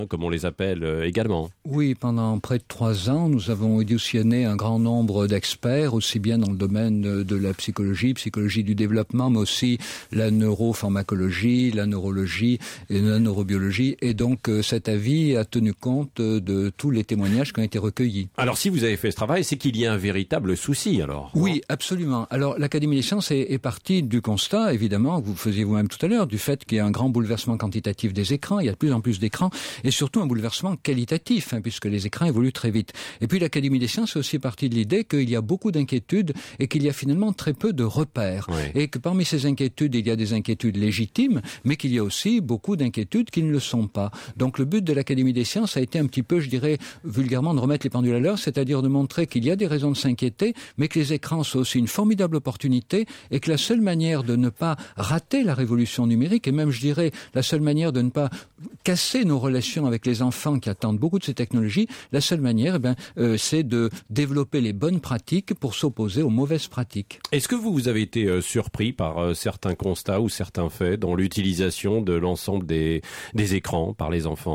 comme on les appelle également. Oui, pendant près de 3 ans, nous avons auditionné un grand nombre d'experts, aussi bien dans le domaine de la psychologie du développement, mais aussi la neuropharmacologie, la neurologie et la neurobiologie. Et donc, cet avis a tenu compte de tous les témoignages qui ont été recueillis. Alors, si vous avez fait ce travail, c'est qu'il y a un véritable souci, alors. Oui, absolument. Alors, l'Académie des sciences est partie du constat, évidemment, que vous faisiez vous-même tout à l'heure, du fait qu'il y a un grand bouleversement quantitatif des écrans, il y a de plus en plus d'écrans, et surtout un bouleversement qualitatif, puisque les écrans évoluent très vite. Et puis l'Académie des sciences est aussi partie de l'idée qu'il y a beaucoup d'inquiétudes et qu'il y a finalement très peu de repères. Oui. Et que parmi ces inquiétudes, il y a des inquiétudes légitimes, mais qu'il y a aussi beaucoup d'inquiétudes qui ne le sont pas. Donc le but de l'Académie des sciences a été un petit peu, je dirais, vulgairement, de remettre les pendules à l'heure, c'est-à-dire de montrer qu'il y a des raisons de s'inquiéter, mais que les écrans sont aussi une formidable opportunité et que la seule manière de ne pas rater la révolution numérique, et même, je dirais, la seule manière de ne pas casser nos relations avec les enfants qui attendent beaucoup de ces technologies, la seule manière, c'est de développer les bonnes pratiques pour s'opposer aux mauvaises pratiques. Est-ce que vous avez été surpris par certains constats ou certains faits dans l'utilisation de l'ensemble des écrans par les enfants ?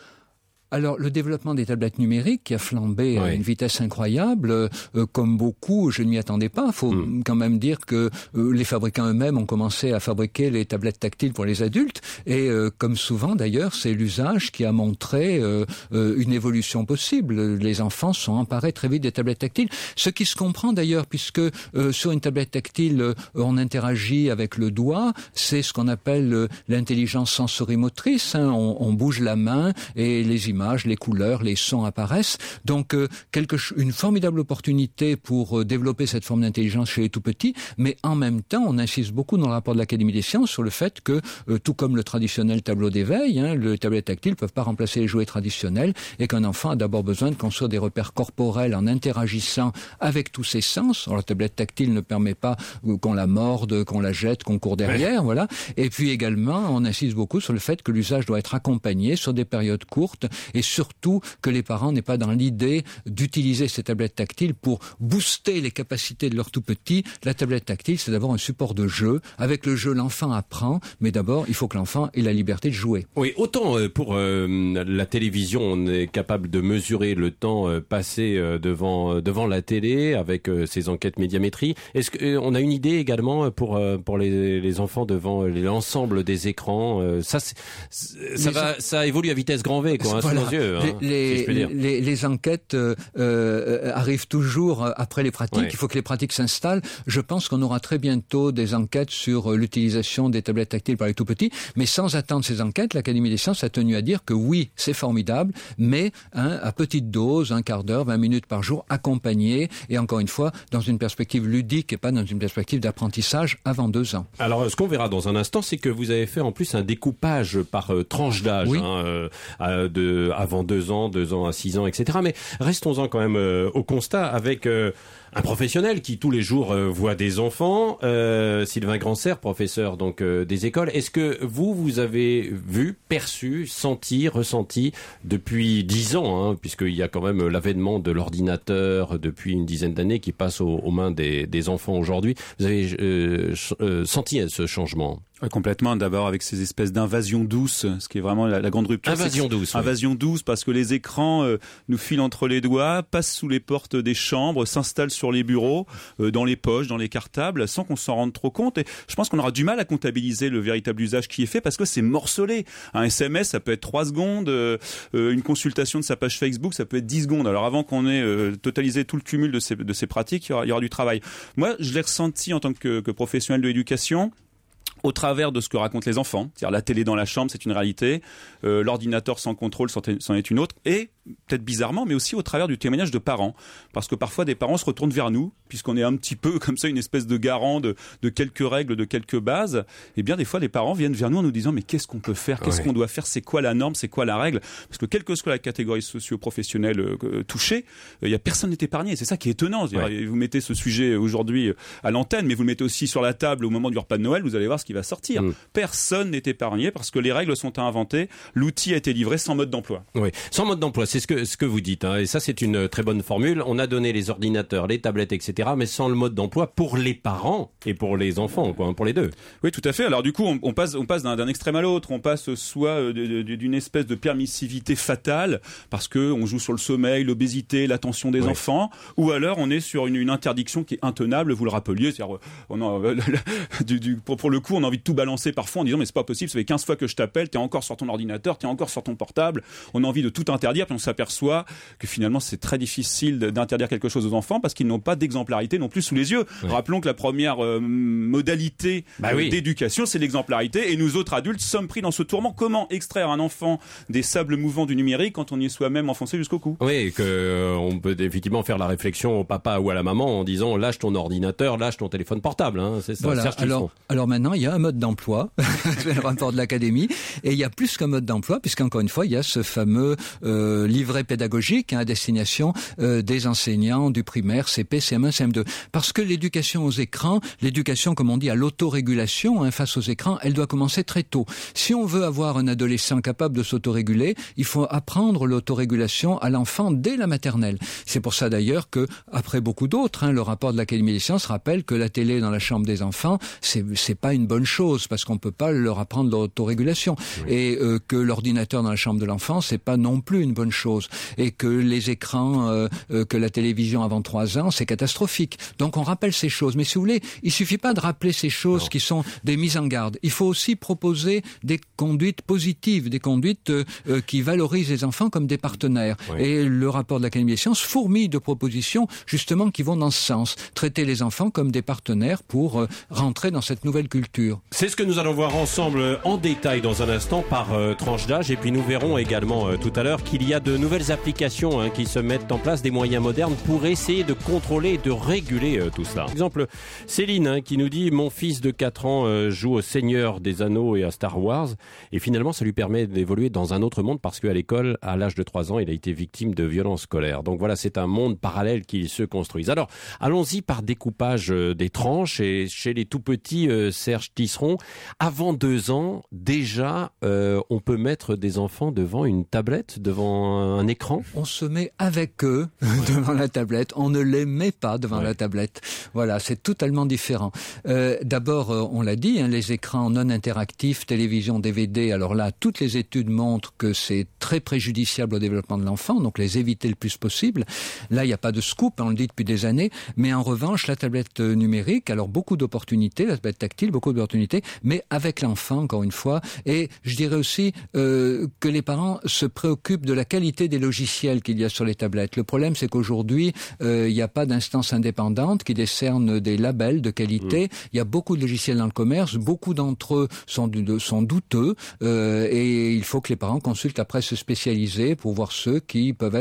Alors, le développement des tablettes numériques qui a flambé à une vitesse incroyable, comme beaucoup, je ne m'y attendais pas. Il faut quand même dire que les fabricants eux-mêmes ont commencé à fabriquer les tablettes tactiles pour les adultes. Et comme souvent, d'ailleurs, c'est l'usage qui a montré une évolution possible. Les enfants sont emparés très vite des tablettes tactiles. Ce qui se comprend d'ailleurs, puisque sur une tablette tactile, on interagit avec le doigt. C'est ce qu'on appelle l'intelligence sensorimotrice. On bouge la main et les images, les couleurs, les sons apparaissent. Donc une formidable opportunité pour développer cette forme d'intelligence chez les tout-petits, mais en même temps, on insiste beaucoup dans le rapport de l'Académie des sciences sur le fait que, tout comme le traditionnel tableau d'éveil, les tablettes tactiles ne peuvent pas remplacer les jouets traditionnels et qu'un enfant a d'abord besoin de construire des repères corporels en interagissant avec tous ses sens. Alors, la tablette tactile ne permet pas qu'on la morde, qu'on la jette, qu'on court derrière, voilà. Et puis également, on insiste beaucoup sur le fait que l'usage doit être accompagné sur des périodes courtes et surtout que les parents n'aient pas dans l'idée d'utiliser ces tablettes tactiles pour booster les capacités de leur tout-petit. La tablette tactile, c'est d'abord un support de jeu. Avec le jeu, l'enfant apprend, mais d'abord, il faut que l'enfant ait la liberté de jouer. Oui, autant pour la télévision, on est capable de mesurer le temps passé devant la télé avec ces enquêtes médiamétrie. Est-ce qu'on a une idée également pour les enfants devant l'ensemble des écrans ça évolue à vitesse grand V, quoi. Voilà. Nos yeux, les enquêtes arrivent toujours après les pratiques. Oui. Il faut que les pratiques s'installent. Je pense qu'on aura très bientôt des enquêtes sur l'utilisation des tablettes tactiles par les tout-petits. Mais sans attendre ces enquêtes, l'Académie des sciences a tenu à dire que oui, c'est formidable, mais à petite dose, 1 quart d'heure, 20 minutes par jour, accompagné, et encore une fois, dans une perspective ludique et pas dans une perspective d'apprentissage avant 2 ans. Alors, ce qu'on verra dans un instant, c'est que vous avez fait en plus un découpage par tranche d'âge, oui. Avant 2 ans à 6 ans, etc. Mais restons-en quand même au constat avec un professionnel qui tous les jours voit des enfants, Sylvain Grandserre, professeur donc des écoles. Est-ce que vous avez vu, perçu, senti, ressenti depuis 10 ans, puisqu'il y a quand même l'avènement de l'ordinateur depuis une dizaine d'années qui passe aux mains des enfants aujourd'hui. Vous avez senti ce changement? Complètement, d'abord avec ces espèces d'invasions douces, ce qui est vraiment la grande rupture. Invasion douce. Invasion douce, parce que les écrans nous filent entre les doigts, passent sous les portes des chambres, s'installent sur les bureaux, dans les poches, dans les cartables, sans qu'on s'en rende trop compte. Et je pense qu'on aura du mal à comptabiliser le véritable usage qui est fait, parce que c'est morcelé. Un SMS, ça peut être 3 secondes, une consultation de sa page Facebook, ça peut être 10 secondes. Alors avant qu'on ait totalisé tout le cumul de ces pratiques, il y aura du travail. Moi, je l'ai ressenti en tant que professionnel de l'éducation, au travers de ce que racontent les enfants. C'est-à-dire la télé dans la chambre, c'est une réalité. L'ordinateur sans contrôle, c'en est une autre. Et, peut-être bizarrement, mais aussi au travers du témoignage de parents. Parce que parfois, des parents se retournent vers nous, puisqu'on est un petit peu comme ça, une espèce de garant de quelques règles, de quelques bases. Et bien, des fois, les parents viennent vers nous en nous disant « Mais qu'est-ce qu'on peut faire ? Qu'est-ce qu'on doit faire ? C'est quoi la norme ? C'est quoi la règle ?» Parce que quelle que soit la catégorie socio-professionnelle touchée, il y a personne n'est épargné. C'est ça qui est étonnant. Vous mettez ce sujet aujourd'hui à l'antenne, mais vous le mettez aussi sur la table au moment du repas de Noël, vous allez voir ce qui va sortir. Personne n'est épargné parce que les règles sont à inventer. L'outil a été livré sans mode d'emploi. Oui, sans mode d'emploi, c'est ce que vous dites, hein, et ça c'est une très bonne formule. On a donné les ordinateurs, les tablettes, etc., mais sans le mode d'emploi pour les parents et pour les enfants, quoi, pour les deux. Oui, tout à fait. Alors du coup, on passe d'un extrême à l'autre. On passe soit d'une espèce de permissivité fatale parce que on joue sur le sommeil, l'obésité, l'attention des enfants, ou alors on est sur une interdiction qui est intenable. Vous le rappeliez, c'est-à-dire pour le coup, on a envie de tout balancer parfois en disant mais c'est pas possible. Ça fait 15 fois que je t'appelle, t'es encore sur ton ordinateur, t'es encore sur ton portable. On a envie de tout interdire, puis on s'aperçoit que finalement c'est très difficile d'interdire quelque chose aux enfants parce qu'ils n'ont pas d'exemplarité non plus sous les yeux. Rappelons que la première modalité d'éducation, c'est l'exemplarité, et nous autres adultes sommes pris dans ce tourment. Comment extraire un enfant des sables mouvants du numérique quand on y est soi-même enfoncé jusqu'au cou? Oui, on peut effectivement faire la réflexion au papa ou à la maman en disant lâche ton ordinateur, lâche ton téléphone portable. Hein, c'est ça. Voilà. Alors maintenant, il y a un mode d'emploi, c'est le rapport de l'Académie, et il y a plus qu'un mode d'emploi, puisqu'encore une fois, il y a ce fameux livret pédagogique à destination des enseignants du primaire, CP, CM1, CM2. Parce que l'éducation aux écrans, l'éducation, comme on dit, à l'autorégulation face aux écrans, elle doit commencer très tôt. Si on veut avoir un adolescent capable de s'autoréguler, il faut apprendre l'autorégulation à l'enfant dès la maternelle. C'est pour ça d'ailleurs que, après beaucoup d'autres, le rapport de l'Académie des sciences rappelle que la télé dans la chambre des enfants, c'est pas une bonne chose, parce qu'on peut pas leur apprendre l'autorégulation. Et que l'ordinateur dans la chambre de l'enfant, c'est pas non plus une bonne chose. Et que les écrans, que la télévision avant 3 ans, c'est catastrophique. Donc on rappelle ces choses. Mais si vous voulez, il suffit pas de rappeler ces choses qui sont des mises en garde. Il faut aussi proposer des conduites positives, des conduites qui valorisent les enfants comme des partenaires. Et le rapport de l'Académie des sciences fourmille de propositions justement qui vont dans ce sens. Traiter les enfants comme des partenaires pour rentrer dans cette nouvelle culture. C'est ce que nous allons voir ensemble en détail dans un instant par tranche d'âge, et puis nous verrons également tout à l'heure qu'il y a de nouvelles applications qui se mettent en place, des moyens modernes pour essayer de contrôler et de réguler tout cela. Par exemple, Céline qui nous dit « Mon fils de 4 ans joue au Seigneur des Anneaux et à Star Wars, et finalement ça lui permet d'évoluer dans un autre monde parce qu'à l'école, à l'âge de 3 ans, il a été victime de violences scolaires. » Donc voilà, c'est un monde parallèle qui se construise. Alors, allons-y par découpage des tranches, et chez les tout petits, Serge Tisseron, avant 2 ans, déjà, on peut mettre des enfants devant une tablette, devant un écran? On se met avec eux devant la tablette, on ne les met pas devant la tablette. Voilà, c'est totalement différent. D'abord, on l'a dit, les écrans non interactifs, télévision, DVD, alors là, toutes les études montrent que c'est très préjudiciable au développement de l'enfant, donc les éviter le plus possible. Là, il n'y a pas de scoop, on le dit depuis des années, mais en revanche, la tablette numérique, alors beaucoup d'opportunités, la tablette tactile, beaucoup d'opportunités, mais avec l'enfant, encore une fois, et je dirais aussi que les parents se préoccupent de la qualité des logiciels qu'il y a sur les tablettes. Le problème, c'est qu'aujourd'hui, il n'y a pas d'instance indépendante qui décerne des labels de qualité. Il y a beaucoup de logiciels dans le commerce, beaucoup d'entre eux sont douteux, et il faut que les parents consultent la presse spécialisée pour voir ceux qui peuvent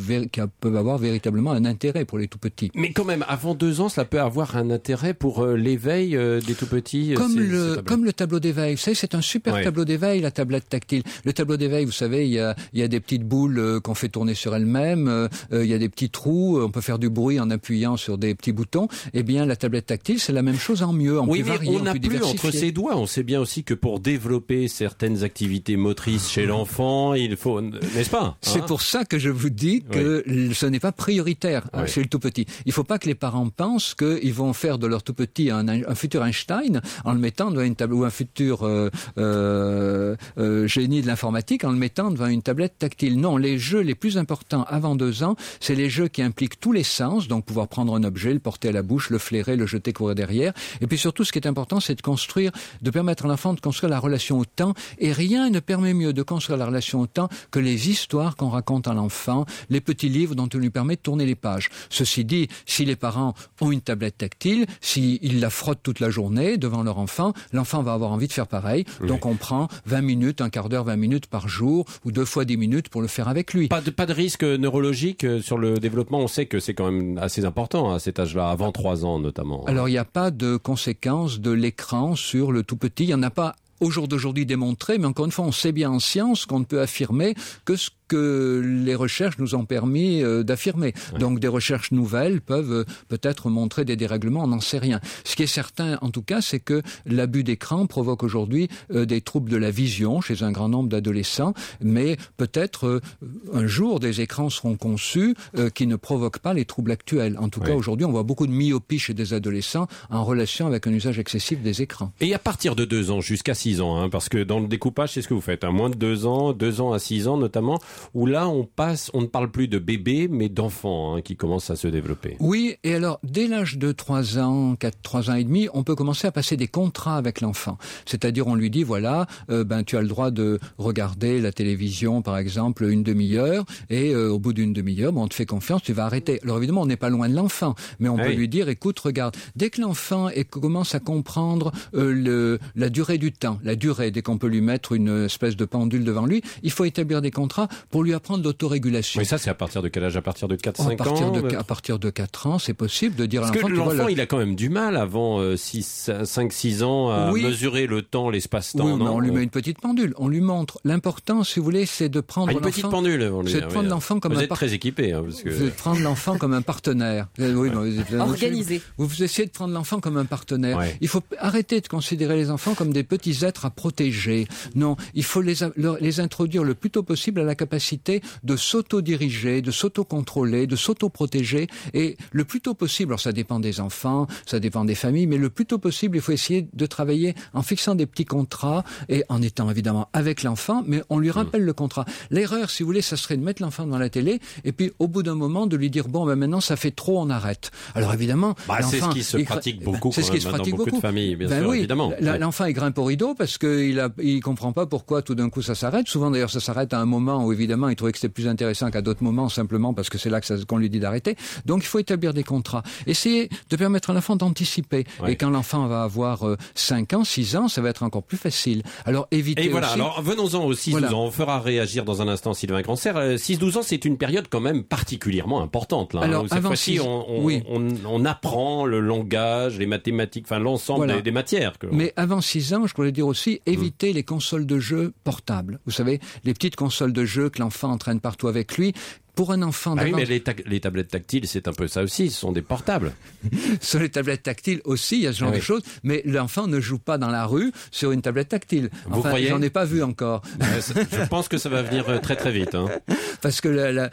avoir véritablement un intérêt pour les tout petits. Mais quand même, avant 2 ans, cela peut avoir un intérêt pour l'éveil des tout petits. Comme le tableau d'éveil. Vous savez, c'est un super tableau d'éveil, la tablette tactile. Le tableau d'éveil, vous savez, il y a des petites boules qu'on fait tourner sur elles-mêmes, il y a des petits trous, on peut faire du bruit en appuyant sur des petits boutons. Eh bien, la tablette tactile, c'est la même chose en mieux, en plus varié, en plus diversifié. On n'a plus entre ses doigts. On sait bien aussi que pour développer certaines activités motrices chez l'enfant, il faut, n'est-ce pas? C'est pour ça que je vous dis que ce n'est pas prioritaire chez le tout petit. Il ne faut pas que les parents pensent qu'ils vont faire de leur tout petit un futur Einstein en le mettant devant une tablette, ou un futur génie de l'informatique en le mettant devant une tablette tactile. Non, les jeux les plus importants avant 2 ans, c'est les jeux qui impliquent tous les sens, donc pouvoir prendre un objet, le porter à la bouche, le flairer, le jeter, courir derrière. Et puis surtout, ce qui est important, c'est de permettre à l'enfant de construire la relation au temps. Et rien ne permet mieux de construire la relation au temps que les histoires qu'on raconte à l'enfant, les petits livres dont on lui permet de tourner les pages. Ceci dit, si les parents ont une tablette tactile, s'ils la frottent toute la journée devant leur enfant, l'enfant va avoir envie de faire pareil. Donc on prend 20 minutes, un quart d'heure, 20 minutes par jour, ou 2 fois 10 minutes pour le faire avec lui. Pas de risque neurologique sur le développement. On sait que c'est quand même assez important à cet âge-là, avant 3 ans notamment. Alors il n'y a pas de conséquences de l'écran sur le tout petit. Il n'y en a pas au jour d'aujourd'hui démontré, mais encore une fois, on sait bien en science qu'on ne peut affirmer que ce que les recherches nous ont permis d'affirmer. Ouais. Donc des recherches nouvelles peuvent peut-être montrer des dérèglements, on n'en sait rien. Ce qui est certain, en tout cas, c'est que l'abus d'écran provoque aujourd'hui des troubles de la vision chez un grand nombre d'adolescents, mais peut-être un jour des écrans seront conçus qui ne provoquent pas les troubles actuels. En tout cas, aujourd'hui, on voit beaucoup de myopie chez des adolescents en relation avec un usage excessif des écrans. Et à partir de 2 ans jusqu'à 6 ans, hein, parce que dans le découpage, c'est ce que vous faites, hein, moins de 2 ans à 6 ans notamment, où là, on ne parle plus de bébés, mais d'enfants, hein, qui commencent à se développer. Oui, et alors, dès l'âge de 3 ans, 3 ans et demi, on peut commencer à passer des contrats avec l'enfant. C'est-à-dire, on lui dit, voilà, tu as le droit de regarder la télévision, par exemple, une demi-heure, et au bout d'une demi-heure, on te fait confiance, tu vas arrêter. Alors évidemment, on n'est pas loin de l'enfant, mais on peut lui dire, écoute, regarde, dès que l'enfant commence à comprendre la durée du temps, dès qu'on peut lui mettre une espèce de pendule devant lui, il faut établir des contrats pour lui apprendre l'autorégulation. Mais ça, c'est à partir de quel âge? À partir de 4-5 ans? À partir de 4 ans, c'est possible de dire à l'enfant... Parce que l'enfant, il a quand même du mal avant 5-6 ans à mesurer le temps, l'espace-temps. Oui, mais on lui met une petite pendule. On lui montre. L'important, si vous voulez, c'est de prendre l'enfant... Une petite pendule, on lui c'est de prendre l'enfant comme vous êtes très équipé. Hein, parce que... Vous êtes prendre l'enfant comme un partenaire. Oui, organisé. Vous essayez de prendre l'enfant comme un partenaire. Ouais. Il faut arrêter de considérer les enfants comme des petits êtres à protéger. Non, il faut les introduire le plus tôt possible à la capacité de s'auto-diriger, de s'auto-contrôler, de s'auto-protéger. Et le plus tôt possible, alors ça dépend des enfants, ça dépend des familles, mais le plus tôt possible, il faut essayer de travailler en fixant des petits contrats et en étant évidemment avec l'enfant, mais on lui rappelle le contrat. L'erreur, si vous voulez, ça serait de mettre l'enfant devant la télé et puis au bout d'un moment de lui dire bon, maintenant ça fait trop, on arrête. Alors évidemment, c'est ce qui se pratique beaucoup dans beaucoup de familles, bien sûr, oui, évidemment. L'enfant il grimpe au rideau parce qu'il comprend pas pourquoi tout d'un coup ça s'arrête. Souvent d'ailleurs ça s'arrête à un moment où évidemment il trouvait que c'était plus intéressant qu'à d'autres moments simplement parce que c'est là qu'on lui dit d'arrêter. Donc il faut établir des contrats. Essayez de permettre à l'enfant d'anticiper. Ouais. Et quand l'enfant va avoir 5 ans, 6 ans, ça va être encore plus facile. Alors évitez. Et voilà, aussi... alors venons-en aux 6-12 ans. On fera réagir dans un instant Sylvain Grancer. 6-12 ans, c'est une période quand même particulièrement importante. Là, alors, cette fois-ci, on apprend le langage, les mathématiques, enfin l'ensemble des matières. Mais avant 6 ans, je voulais dire aussi, évitez les consoles de jeux portables. Vous savez, les petites consoles de jeux que l'enfant entraîne partout avec lui. Pour un enfant oui, mais les tablettes tactiles, c'est un peu ça aussi, ce sont des portables. Sur les tablettes tactiles aussi, il y a ce genre de choses, mais l'enfant ne joue pas dans la rue sur une tablette tactile. Vous croyez ? J'en ai pas vu encore. Je pense que ça va venir très très vite. Hein. Parce que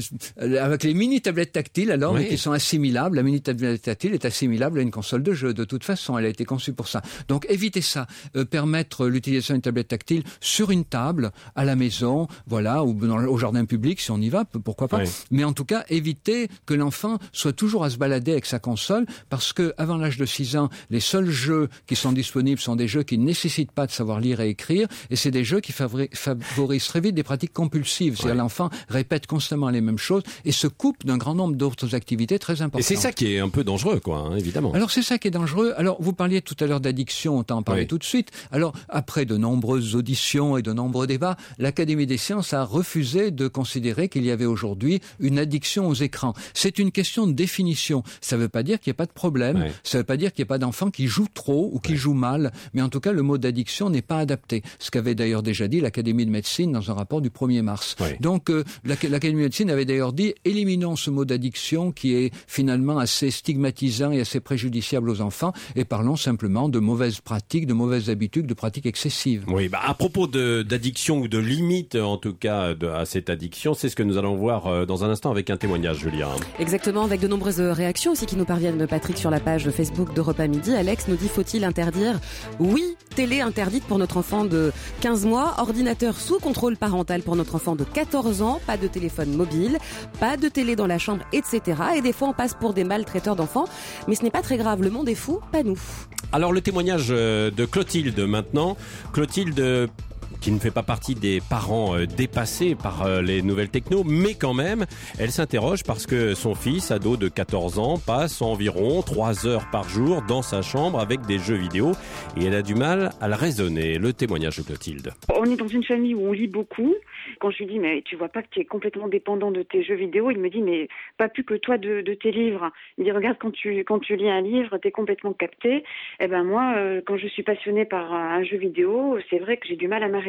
avec les mini-tablettes tactiles, alors, qui sont assimilables, la mini-tablette tactile est assimilable à une console de jeu. De toute façon, elle a été conçue pour ça. Donc évitez ça. Permettre l'utilisation d'une tablette tactile sur une table, à la maison, voilà, ou au jardin public, si on y va, pourquoi pas. Mais en tout cas, éviter que l'enfant soit toujours à se balader avec sa console, parce que avant l'âge de 6 ans, les seuls jeux qui sont disponibles sont des jeux qui ne nécessitent pas de savoir lire et écrire, et c'est des jeux qui favorisent très vite des pratiques compulsives. C'est-à-dire l'enfant répète constamment les mêmes choses et se coupe d'un grand nombre d'autres activités très importantes. Et c'est ça qui est un peu dangereux, quoi, évidemment. Alors c'est ça qui est dangereux. Alors vous parliez tout à l'heure d'addiction, on t'en parlait tout de suite. Alors après de nombreuses auditions et de nombreux débats, l'Académie des sciences a refusé de considérer qu'il y avait aujourd'hui une addiction aux écrans. C'est une question de définition. Ça ne veut pas dire qu'il n'y a pas de problème. Ça ne veut pas dire qu'il n'y a pas d'enfants qui jouent trop ou qui jouent mal. Mais en tout cas, le mot d'addiction n'est pas adapté. Ce qu'avait d'ailleurs déjà dit l'Académie de médecine dans un rapport du 1er mars. Donc l'Académie de médecine avait d'ailleurs dit éliminons ce mot d'addiction qui est finalement assez stigmatisant et assez préjudiciable aux enfants et parlons simplement de mauvaises pratiques, de mauvaises habitudes, de pratiques excessives. Oui, à propos d'addiction ou de limite en tout cas à cette addiction, c'est ce que nous allons voir dans un instant avec un témoignage, Julia. Exactement, avec de nombreuses réactions aussi qui nous parviennent, Patrick, sur la page Facebook d'Europe à Midi. Alex nous dit, faut-il interdire ? Oui, télé interdite pour notre enfant de 15 mois, ordinateur sous contrôle parental pour notre enfant de 14 ans, pas de téléphone mobile, pas de télé dans la chambre, etc. Et des fois, on passe pour des maltraiteurs d'enfants. Mais ce n'est pas très grave, le monde est fou, pas nous. Alors, le témoignage de Clotilde maintenant. Clotilde, qui ne fait pas partie des parents dépassés par les nouvelles techno, mais quand même, elle s'interroge parce que son fils, ado de 14 ans, passe environ 3 heures par jour dans sa chambre avec des jeux vidéo et elle a du mal à le raisonner. Le témoignage de Clotilde. On est dans une famille où on lit beaucoup. Quand je lui dis, mais tu vois pas que tu es complètement dépendant de tes jeux vidéo, il me dit, mais pas plus que toi de tes livres. Il dit, regarde, quand tu lis un livre, tu es complètement capté. Eh ben moi, quand je suis passionnée par un jeu vidéo, c'est vrai que j'ai du mal à m'arrêter.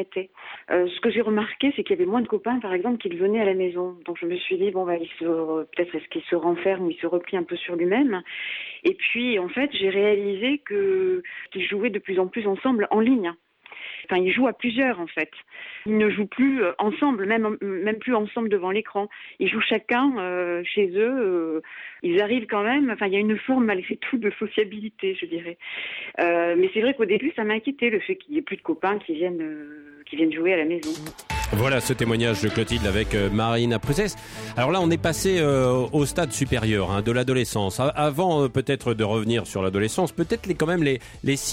arrêté. Ce que j'ai remarqué, c'est qu'il y avait moins de copains, par exemple, qui venaient à la maison. Donc je me suis dit, peut-être est-ce qu'il se renferme ou il se replie un peu sur lui-même. Et puis, en fait, j'ai réalisé qu'ils jouaient de plus en plus ensemble en ligne. Enfin, ils jouent à plusieurs, en fait. Ils ne jouent plus ensemble, même plus ensemble devant l'écran. Ils jouent chacun chez eux. Ils arrivent quand même. Enfin, il y a une forme malgré tout de sociabilité, je dirais. Mais c'est vrai qu'au début, ça m'a inquiété le fait qu'il n'y ait plus de copains qui viennent jouer à la maison. Voilà ce témoignage de Clotilde avec Marina Pruzès. Alors là, on est passé au stade supérieur de l'adolescence. Avant peut-être de revenir sur l'adolescence, peut-être quand même les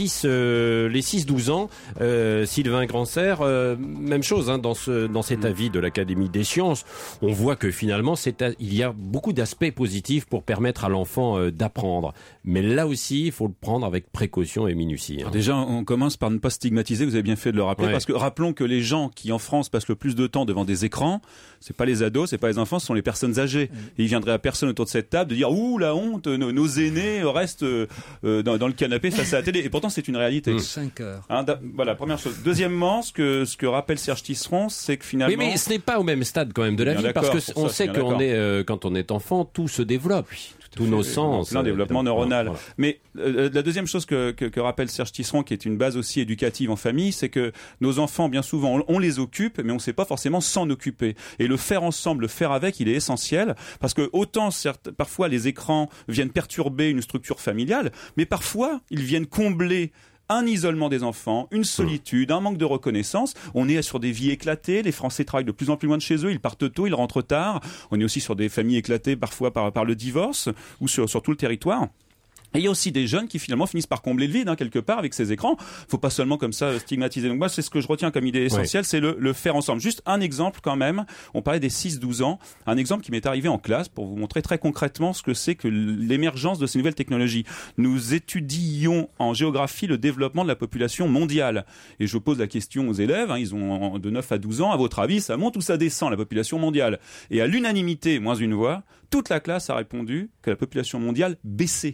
6-12 ans. Sylvain Grandserre, même chose dans cet avis de l'Académie des sciences. On voit que finalement, il y a beaucoup d'aspects positifs pour permettre à l'enfant d'apprendre. Mais là aussi, il faut le prendre avec précaution et minutie. Alors déjà, on commence par ne pas stigmatiser. Vous avez bien fait de le rappeler, parce que rappelons que les gens qui en France passent le plus de temps devant des écrans, c'est pas les ados, c'est pas les enfants, ce sont les personnes âgées. Et il viendrait à personne autour de cette table de dire ouh la honte, nos aînés restent dans le canapé face à la télé. Et pourtant c'est une réalité. 5 heures. Voilà, première chose. Deuxièmement, ce que rappelle Serge Tisseron, c'est que finalement. Mais ce n'est pas au même stade quand même de la vie, parce que on sait qu'on est quand on est enfant, tout se développe. Tous nos sens. Plein développement neuronal. Voilà. Mais la deuxième chose que rappelle Serge Tisseron, qui est une base aussi éducative en famille, c'est que nos enfants, bien souvent, on les occupe, mais on ne sait pas forcément s'en occuper. Et le faire ensemble, le faire avec, il est essentiel, parce que autant, parfois, les écrans viennent perturber une structure familiale, mais parfois, ils viennent combler un isolement des enfants, une solitude, un manque de reconnaissance. On est sur des vies éclatées. Les Français travaillent de plus en plus loin de chez eux. Ils partent tôt, ils rentrent tard. On est aussi sur des familles éclatées parfois par le divorce ou sur tout le territoire. Et il y a aussi des jeunes qui finalement finissent par combler le vide quelque part avec ces écrans. Faut pas seulement comme ça stigmatiser. Donc moi c'est ce que je retiens comme idée essentielle, c'est le faire ensemble. Juste un exemple quand même, on parlait des 6-12 ans, un exemple qui m'est arrivé en classe pour vous montrer très concrètement ce que c'est que l'émergence de ces nouvelles technologies. Nous étudions en géographie le développement de la population mondiale. Et je pose la question aux élèves, ils ont de 9 à 12 ans, à votre avis ça monte ou ça descend la population mondiale? Et à l'unanimité, moins une voix, toute la classe a répondu que la population mondiale baissait.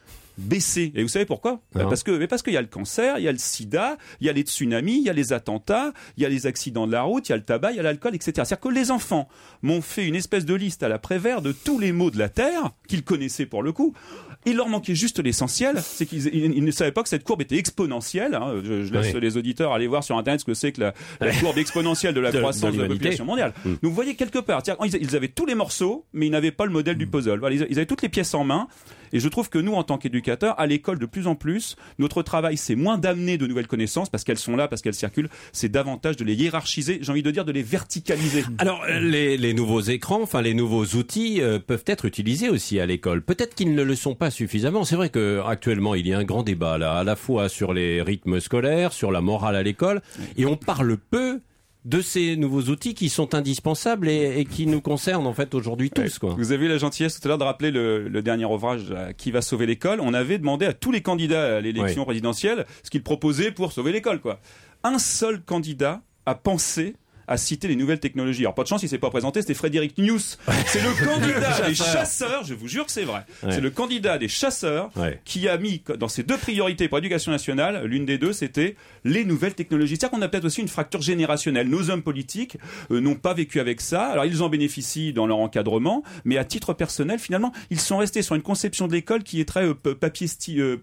Et vous savez pourquoi? Parce qu'il y a le cancer, il y a le sida, il y a les tsunamis, il y a les attentats, il y a les accidents de la route, il y a le tabac, il y a l'alcool, etc. C'est-à-dire que les enfants m'ont fait une espèce de liste à la Prévert de tous les maux de la Terre, qu'ils connaissaient pour le coup. Il leur manquait juste l'essentiel, c'est qu'ils ne savaient pas que cette courbe était exponentielle. Je laisse les auditeurs aller voir sur Internet ce que c'est que la courbe exponentielle de la croissance de la population mondiale. Donc vous voyez quelque part, ils avaient tous les morceaux, mais ils n'avaient pas le modèle du puzzle. Voilà, ils avaient toutes les pièces en main. Et je trouve que nous, en tant qu'éducateurs, à l'école, de plus en plus, notre travail, c'est moins d'amener de nouvelles connaissances, parce qu'elles sont là, parce qu'elles circulent, c'est davantage de les hiérarchiser, j'ai envie de dire de les verticaliser. Alors, les nouveaux écrans, les nouveaux outils peuvent être utilisés aussi à l'école. Peut-être qu'ils ne le sont pas suffisamment. C'est vrai qu'actuellement, il y a un grand débat, là, à la fois sur les rythmes scolaires, sur la morale à l'école, et on parle peu de ces nouveaux outils qui sont indispensables et qui nous concernent en fait aujourd'hui tous. Vous avez eu la gentillesse tout à l'heure de rappeler le dernier ouvrage Qui va sauver l'école. On avait demandé à tous les candidats à l'élection présidentielle ce qu'ils proposaient pour sauver l'école. Un seul candidat a pensé à citer les nouvelles technologies. Alors pas de chance, il s'est pas présenté, c'était Frédéric News. C'est le candidat des chasseurs, je vous jure que c'est vrai. C'est le candidat des chasseurs qui a mis dans ses deux priorités pour l'éducation nationale, l'une des deux, c'était les nouvelles technologies. C'est-à-dire qu'on a peut-être aussi une fracture générationnelle. Nos hommes politiques n'ont pas vécu avec ça. Alors ils en bénéficient dans leur encadrement, mais à titre personnel, finalement, ils sont restés sur une conception de l'école qui est très papier stylo,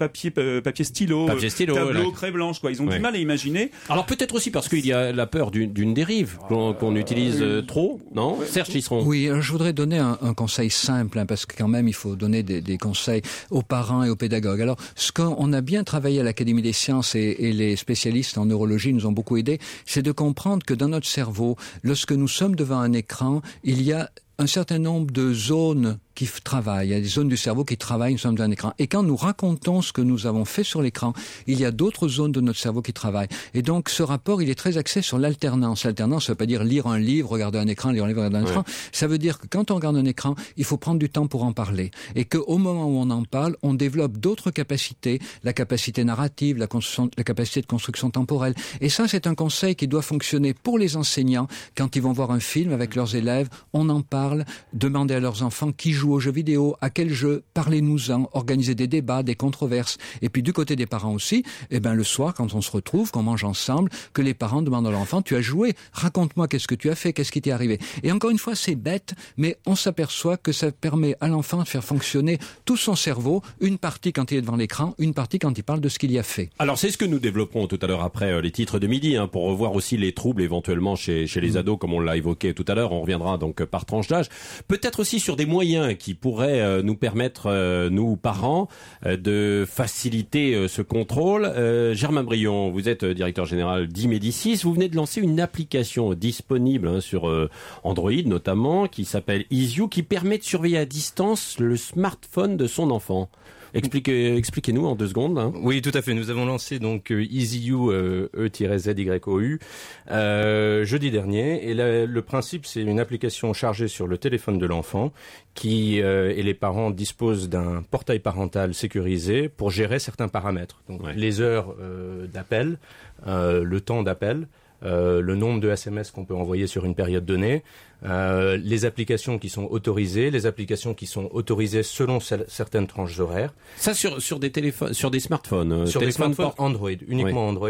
tableau, craie blanche. Ils ont du mal à imaginer. Alors peut-être aussi parce qu'il y a la peur d'une dérive qu'on utilise trop, non? Serge Tisseron. Oui, je voudrais donner un conseil simple, parce que quand même il faut donner des conseils aux parents et aux pédagogues. Alors, ce qu'on a bien travaillé à l'Académie des sciences et les spécialistes en neurologie nous ont beaucoup aidés, c'est de comprendre que dans notre cerveau, lorsque nous sommes devant un écran, il y a un certain nombre de zones qui travaillent. Il y a des zones du cerveau qui travaillent, nous sommes dans un écran. Et quand nous racontons ce que nous avons fait sur l'écran, il y a d'autres zones de notre cerveau qui travaillent. Et donc, ce rapport, il est très axé sur l'alternance. L'alternance, ça veut pas dire lire un livre, regarder un écran, lire un livre, regarder un écran. Ça veut dire que quand on regarde un écran, il faut prendre du temps pour en parler. Et qu'au moment où on en parle, on développe d'autres capacités, la capacité narrative, la capacité de construction temporelle. Et ça, c'est un conseil qui doit fonctionner pour les enseignants. Quand ils vont voir un film avec leurs élèves, on en parle, demander à leurs enfants qui joue joue aux jeux vidéo, à quel jeu, parlez-nous-en, organisez des débats, des controverses. Et puis du côté des parents aussi, le soir, quand on se retrouve, qu'on mange ensemble, que les parents demandent à l'enfant, tu as joué, raconte-moi qu'est-ce que tu as fait, qu'est-ce qui t'est arrivé. Et encore une fois, c'est bête, mais on s'aperçoit que ça permet à l'enfant de faire fonctionner tout son cerveau, une partie quand il est devant l'écran, une partie quand il parle de ce qu'il y a fait. Alors c'est ce que nous développerons tout à l'heure après les titres de midi, pour revoir aussi les troubles éventuellement chez les ados, comme on l'a évoqué tout à l'heure. On reviendra donc par tranche d'âge. Peut-être aussi sur des moyens qui pourraient nous permettre, nous parents, de faciliter ce contrôle. Germain Brion, vous êtes directeur général d'Imédicis. Vous venez de lancer une application disponible sur Android notamment, qui s'appelle EasyU, qui permet de surveiller à distance le smartphone de son enfant. Expliquez-nous en 2 secondes. Oui, tout à fait. Nous avons lancé donc EasyU, E-ZYOU, jeudi dernier. Et le principe, c'est une application chargée sur le téléphone de l'enfant qui et les parents disposent d'un portail parental sécurisé pour gérer certains paramètres. Donc les heures d'appel, le temps d'appel, le nombre de SMS qu'on peut envoyer sur une période donnée, les applications qui sont autorisées, les applications qui sont autorisées selon certaines tranches horaires. Ça sur des téléphones, sur des smartphones, sur des smartphones Android, uniquement Android.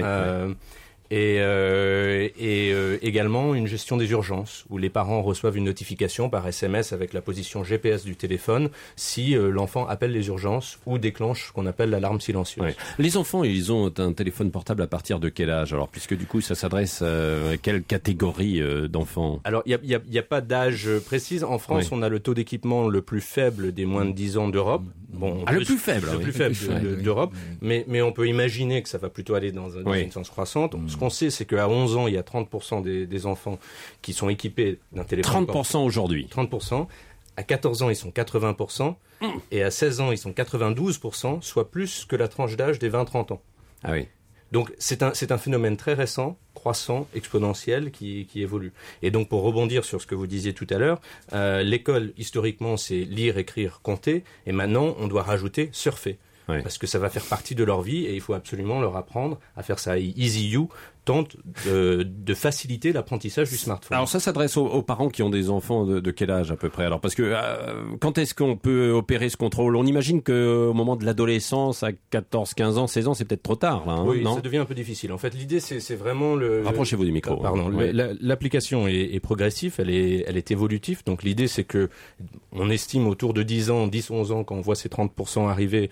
Et également une gestion des urgences, où les parents reçoivent une notification par SMS avec la position GPS du téléphone si l'enfant appelle les urgences ou déclenche ce qu'on appelle l'alarme silencieuse. Ouais. Les enfants, ils ont un téléphone portable à partir de quel âge? Alors, puisque du coup, ça s'adresse à quelle catégorie d'enfants? Alors, il y a pas d'âge précis. En France, on a le taux d'équipement le plus faible des moins de 10 ans d'Europe. Bon, le plus faible d'Europe. Mais on peut imaginer que ça va plutôt aller dans une sens croissante. Ce qu'on sait, c'est qu'à 11 ans, il y a 30% des enfants qui sont équipés d'un téléphone. 30% aujourd'hui. 30%. À 14 ans, ils sont 80%. Et à 16 ans, ils sont 92%, soit plus que la tranche d'âge des 20-30 ans. Ah oui. Donc c'est un phénomène très récent, croissant, exponentiel, qui évolue. Et donc pour rebondir sur ce que vous disiez tout à l'heure, l'école, historiquement, c'est lire, écrire, compter. Et maintenant, on doit rajouter surfer. Oui. Parce que ça va faire partie de leur vie et il faut absolument leur apprendre à faire ça. EasyU tente de faciliter l'apprentissage du smartphone. Alors ça s'adresse aux parents qui ont des enfants de quel âge à peu près? Alors parce que quand est-ce qu'on peut opérer ce contrôle? On imagine qu'au moment de l'adolescence, à 14, 15 ans, 16 ans, c'est peut-être trop tard. Là, oui, non? Ça devient un peu difficile. En fait, l'idée, c'est vraiment Rapprochez-vous du micro. Pardon. Oui. L'application est progressive, elle est évolutive. Donc l'idée, c'est que on estime autour de 10 ans, 10, 11 ans, quand on voit ces 30% arriver,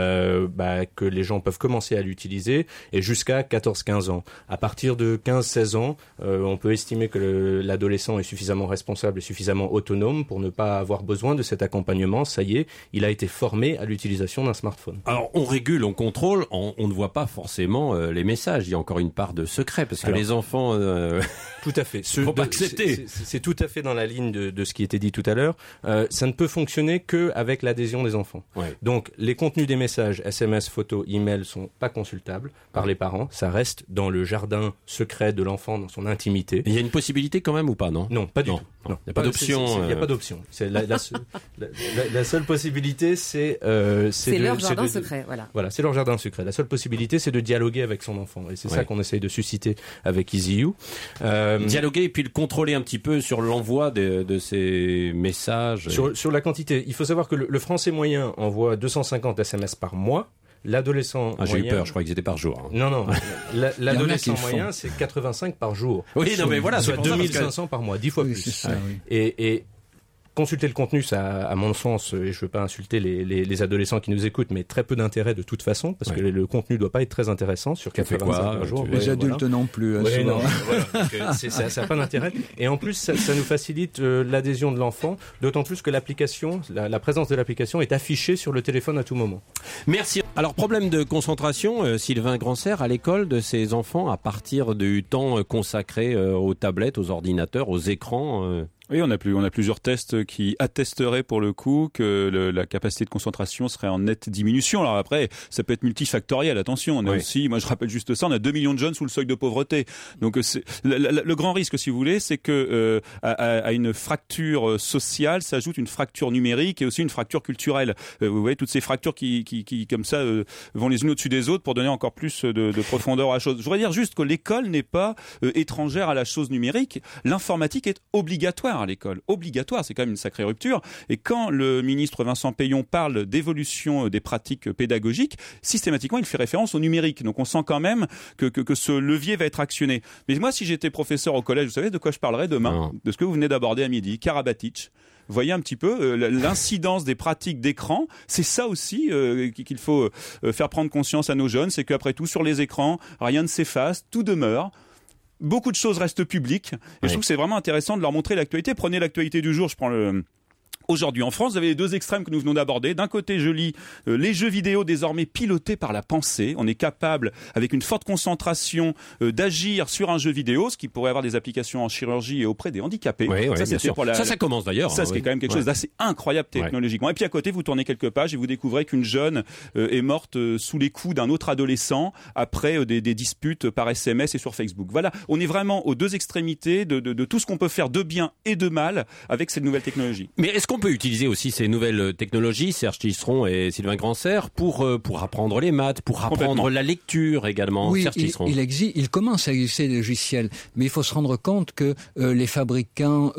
que les gens peuvent commencer à l'utiliser, et jusqu'à 14, 15 ans. À partir de 15-16 ans, on peut estimer que l'adolescent est suffisamment responsable et suffisamment autonome pour ne pas avoir besoin de cet accompagnement. Ça y est, il a été formé à l'utilisation d'un smartphone. Alors, on régule, on contrôle, on ne voit pas forcément les messages. Il y a encore une part de secret, parce que les enfants... Tout à fait. Faut pas accepter. C'est tout à fait dans la ligne de ce qui était dit tout à l'heure. Ça ne peut fonctionner qu'avec l'adhésion des enfants. Ouais. Donc, les contenus des messages, SMS, photos, emails, sont pas consultables par les parents. Ça reste dans le jardin secret de l'enfant, dans son intimité. Il y a une possibilité quand même ou pas, non? Non, pas du tout. Il n'y a pas d'option. Il n'y a pas d'option. C'est la seule possibilité, c'est leur jardin secret. Voilà, c'est leur jardin secret. La seule possibilité, c'est de dialoguer avec son enfant. Et c'est ça qu'on essaye de susciter avec EasyU. Dialoguer et puis le contrôler un petit peu sur l'envoi de ces messages. Sur la quantité. Il faut savoir que le français moyen envoie 250 SMS par mois. L'adolescent moyen... J'ai eu peur, je croyais que c'était par jour. Non. L'adolescent moyen, c'est 85 par jour. Oui, non, mais voilà. Soit 2500 par mois, 10 fois plus. Ça, oui. Et consulter le contenu, ça, à mon sens, et je veux pas insulter les adolescents qui nous écoutent, mais très peu d'intérêt de toute façon, parce que le contenu doit pas être très intéressant sur 85 par jour. Les adultes non plus. Non, ça n'a pas d'intérêt. Et en plus, ça nous facilite l'adhésion de l'enfant, d'autant plus que l'application, la présence de l'application est affichée sur le téléphone à tout moment. Merci. Alors, problème de concentration, Sylvain Grandserre, à l'école de ses enfants, à partir du temps consacré aux tablettes, aux ordinateurs, aux écrans Oui, on a plusieurs tests qui attesteraient pour le coup que la capacité de concentration serait en nette diminution. Alors après, ça peut être multifactoriel, attention. On a aussi, moi je rappelle juste ça, on a 2 millions de jeunes sous le seuil de pauvreté. Donc le grand risque, si vous voulez, c'est que à une fracture sociale s'ajoute une fracture numérique et aussi une fracture culturelle. Vous voyez, toutes ces fractures qui comme ça vont les unes au-dessus des autres pour donner encore plus de profondeur à la chose. Je voudrais dire juste que l'école n'est pas étrangère à la chose numérique. L'informatique est obligatoire obligatoire à l'école. Obligatoire, c'est quand même une sacrée rupture. Et quand le ministre Vincent Peillon parle d'évolution des pratiques pédagogiques, systématiquement, il fait référence au numérique. Donc on sent quand même que ce levier va être actionné. Mais moi, si j'étais professeur au collège, vous savez de quoi je parlerais demain ? De ce que vous venez d'aborder à midi, Karabatic. Vous voyez un petit peu l'incidence des pratiques d'écran. C'est ça aussi qu'il faut faire prendre conscience à nos jeunes, c'est qu'après tout, sur les écrans, rien ne s'efface, tout demeure. Beaucoup de choses restent publiques. Et je trouve que c'est vraiment intéressant de leur montrer l'actualité. Prenez l'actualité du jour, je prends Aujourd'hui en France, vous avez les deux extrêmes que nous venons d'aborder. D'un côté, je lis les jeux vidéo désormais pilotés par la pensée. On est capable, avec une forte concentration, d'agir sur un jeu vidéo, ce qui pourrait avoir des applications en chirurgie et auprès des handicapés. Ça commence d'ailleurs. Ça, c'est quand même quelque chose d'assez incroyable technologiquement. Et puis à côté, vous tournez quelques pages et vous découvrez qu'une jeune est morte sous les coups d'un autre adolescent après des disputes par SMS et sur Facebook. Voilà, on est vraiment aux deux extrémités de tout ce qu'on peut faire de bien et de mal avec cette nouvelle technologie. Mais est-ce qu'on peut utiliser aussi ces nouvelles technologies, Serge Tisseron et Sylvain Grandserre, pour apprendre les maths, pour apprendre la lecture également? Oui, il commence à exister des logiciels, mais il faut se rendre compte que les fabricants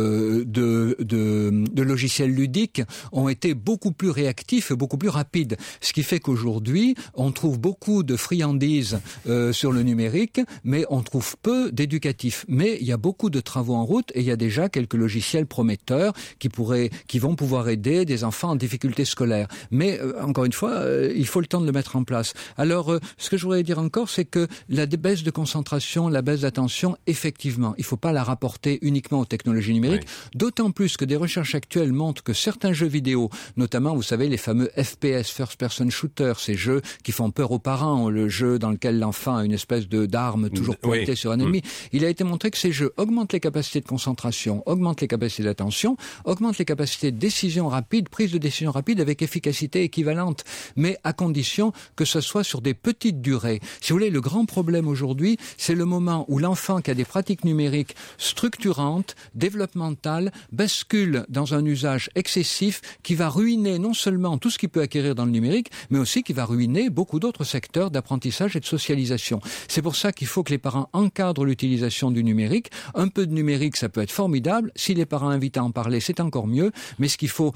de logiciels ludiques ont été beaucoup plus réactifs et beaucoup plus rapides. Ce qui fait qu'aujourd'hui, on trouve beaucoup de friandises sur le numérique, mais on trouve peu d'éducatifs. Mais il y a beaucoup de travaux en route et il y a déjà quelques logiciels prometteurs qui vont pouvoir aider des enfants en difficulté scolaire. Mais encore une fois, il faut le temps de le mettre en place. Alors, ce que je voudrais dire encore, c'est que la baisse de concentration, la baisse d'attention, effectivement, il ne faut pas la rapporter uniquement aux technologies numériques, d'autant plus que des recherches actuelles montrent que certains jeux vidéo, notamment, vous savez, les fameux FPS, First Person Shooter, ces jeux qui font peur aux parents, le jeu dans lequel l'enfant a une espèce d'arme toujours pointée sur un ennemi, il a été montré que ces jeux augmentent les capacités de concentration, augmentent les capacités d'attention, augmentent les capacités de décision rapide, prise de décision rapide avec efficacité équivalente, mais à condition que ce soit sur des petites durées. Si vous voulez, le grand problème aujourd'hui, c'est le moment où l'enfant qui a des pratiques numériques structurantes, développementales, bascule dans un usage excessif qui va ruiner non seulement tout ce qu'il peut acquérir dans le numérique, mais aussi qui va ruiner beaucoup d'autres secteurs d'apprentissage et de socialisation. C'est pour ça qu'il faut que les parents encadrent l'utilisation du numérique. Un peu de numérique, ça peut être formidable. Si les parents invitent à en parler, c'est encore mieux. Mais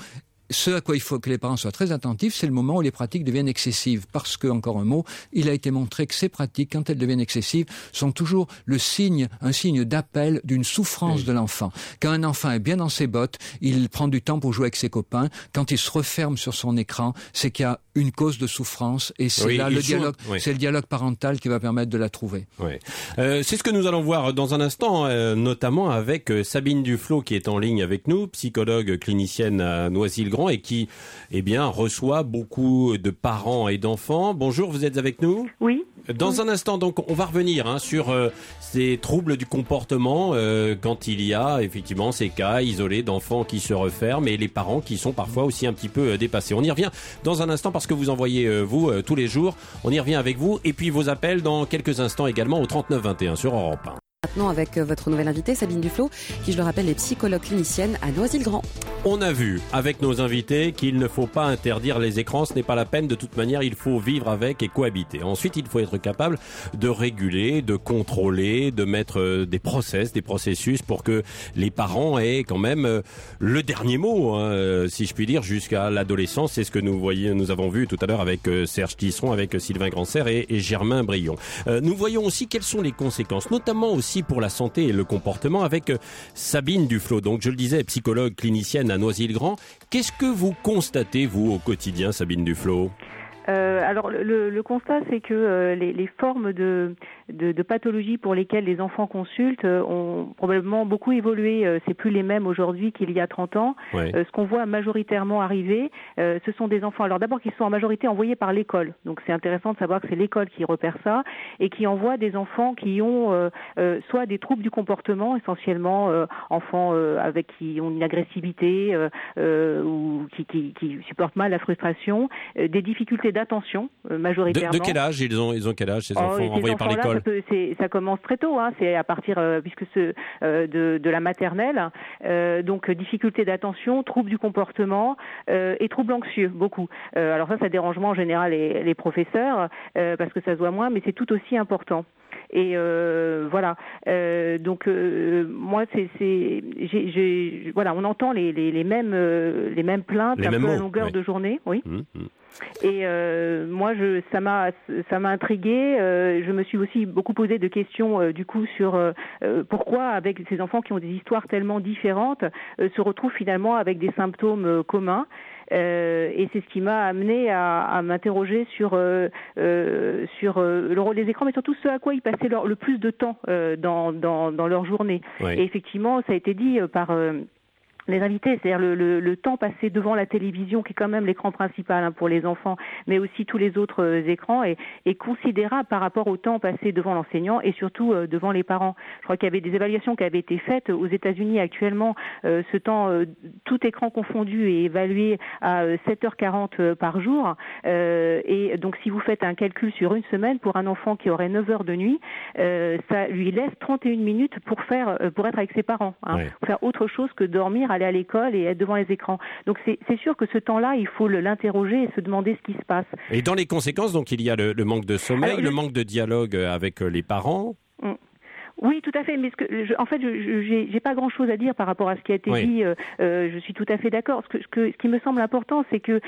ce à quoi il faut que les parents soient très attentifs, c'est le moment où les pratiques deviennent excessives. Parce que, encore un mot, il a été montré que ces pratiques, quand elles deviennent excessives, sont toujours un signe d'appel d'une souffrance de l'enfant. Quand un enfant est bien dans ses bottes, il prend du temps pour jouer avec ses copains. Quand il se referme sur son écran, c'est qu'il y a une cause de souffrance. Et c'est c'est le dialogue parental qui va permettre de la trouver. C'est ce que nous allons voir dans un instant, notamment avec Sabine Duflot qui est en ligne avec nous, psychologue clinicienne à Noisy-le-Grand et qui, reçoit beaucoup de parents et d'enfants. Bonjour, vous êtes avec nous ? Oui. Dans un instant, donc, on va revenir sur ces troubles du comportement quand il y a effectivement ces cas isolés d'enfants qui se referment et les parents qui sont parfois aussi un petit peu dépassés. On y revient dans un instant parce que vous envoyez vous tous les jours. On y revient avec vous et puis vos appels dans quelques instants également au 3921 sur Europe 1. Maintenant avec votre nouvelle invitée Sabine Duflot, qui je le rappelle est psychologue clinicienne à Noisy-le-Grand. On a vu avec nos invités qu'il ne faut pas interdire les écrans, ce n'est pas la peine, de toute manière il faut vivre avec et cohabiter. Ensuite il faut être capable de réguler, de contrôler, de mettre des processus pour que les parents aient quand même le dernier mot, si je puis dire, jusqu'à l'adolescence. C'est ce que nous avons vu tout à l'heure avec Serge Tisseron, avec Sylvain Grandserre et Germain Brion. Nous voyons aussi quelles sont les conséquences, notamment aussi pour la santé et le comportement avec Sabine Duflot. Donc je le disais, psychologue clinicienne à Noisy-le-Grand. Qu'est-ce que vous constatez, vous, au quotidien, Sabine Duflot ? Alors le constat, c'est que les formes de pathologies pour lesquelles les enfants consultent ont probablement beaucoup évolué. C'est plus les mêmes aujourd'hui qu'il y a 30 ans. Ce qu'on voit majoritairement arriver, ce sont des enfants, alors d'abord qui sont en majorité envoyés par l'école. Donc c'est intéressant de savoir que c'est l'école qui repère ça et qui envoie des enfants qui ont soit des troubles du comportement, essentiellement enfants avec qui ont une agressivité ou qui supportent mal la frustration, des difficultés d'attention majoritairement. De quel âge ils ont quel âge ces enfants envoyés par l'école? Ça commence très tôt, c'est à partir de la maternelle. Donc difficultés d'attention, troubles du comportement et troubles anxieux, beaucoup. Alors ça dérange moins en général les professeurs parce que ça se voit moins, mais c'est tout aussi important. Et voilà. Donc moi, voilà, on entend les mêmes plaintes un peu à longueur de journée, oui. Et moi, ça m'a intriguée. Je me suis aussi beaucoup posé de questions du coup sur pourquoi, avec ces enfants qui ont des histoires tellement différentes, se retrouvent finalement avec des symptômes communs. Et c'est ce qui m'a amené à m'interroger sur le rôle des écrans, mais surtout ce à quoi ils passaient le plus de temps dans leur journée. Oui. Et effectivement, ça a été dit par les invités, c'est-à-dire le temps passé devant la télévision, qui est quand même l'écran principal pour les enfants, mais aussi tous les autres écrans, est considérable par rapport au temps passé devant l'enseignant et surtout devant les parents. Je crois qu'il y avait des évaluations qui avaient été faites aux États-Unis actuellement. Ce temps, tout écran confondu, est évalué à 7h40 par jour. Et donc, si vous faites un calcul sur une semaine, pour un enfant qui aurait 9 heures de nuit, ça lui laisse 31 minutes pour être avec ses parents, pour faire autre chose que dormir, aller à l'école et être devant les écrans. Donc c'est sûr que ce temps-là, il faut l'interroger et se demander ce qui se passe. Et dans les conséquences, donc il y a le manque de sommeil, le manque de dialogue avec les parents. Oui, tout à fait. Mais en fait, j'ai pas grand-chose à dire par rapport à ce qui a été dit. Je suis tout à fait d'accord. Ce qui me semble important, c'est que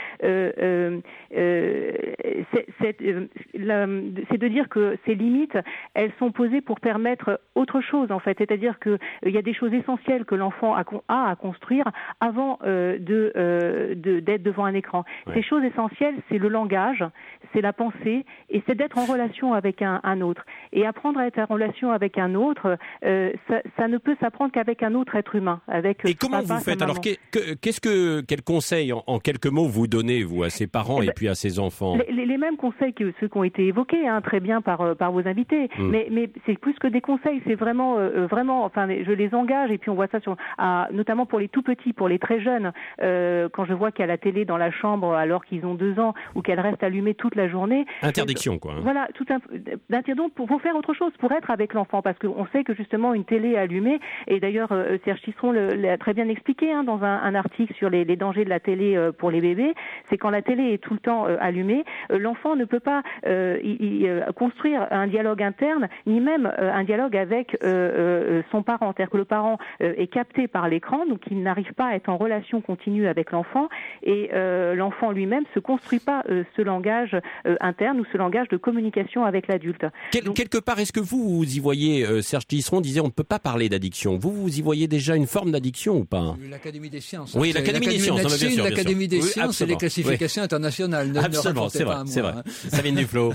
c'est de dire que ces limites, elles sont posées pour permettre autre chose, en fait. C'est-à-dire que il y a des choses essentielles que l'enfant a à construire avant d'être devant un écran. Ouais. Ces choses essentielles, c'est le langage, c'est la pensée, et c'est d'être en relation avec un autre. Et apprendre à être en relation avec un autre, ça ne peut s'apprendre qu'avec un autre être humain. Et comment vous faites alors quel conseil en quelques mots vous donnez, vous, à ces parents et puis à ces enfants? Les mêmes conseils que ceux qui ont été évoqués, très bien par vos invités. Mais c'est plus que des conseils, c'est vraiment, enfin, je les engage, et puis on voit ça notamment pour les tout petits, pour les très jeunes, quand je vois qu'il y a la télé dans la chambre alors qu'ils ont 2 ans, ou qu'elle reste allumée toute la journée. Interdiction, quoi. Voilà, d'interdiction pour faire autre chose, pour être avec l'enfant, parce qu'on sait que justement une télé allumée, et d'ailleurs Serge Tisseron l'a très bien expliqué dans un article sur les dangers de la télé pour les bébés, c'est quand la télé est tout le temps allumée, l'enfant ne peut pas construire un dialogue interne, ni même un dialogue avec son parent. C'est-à-dire que le parent est capté par l'écran, donc il n'arrive pas à être en relation continue avec l'enfant, et l'enfant lui-même se construit pas ce langage interne ou ce langage de communication avec l'adulte. Quelque part, est-ce que vous y voyez, Serge Tisseron disait on ne peut pas parler d'addiction. Vous y voyez déjà une forme d'addiction ou pas? L'Académie des sciences. Oui, l'Académie des sciences. L'Académie des sciences et les classifications internationales. Absolument, c'est vrai. Sabine Duflo.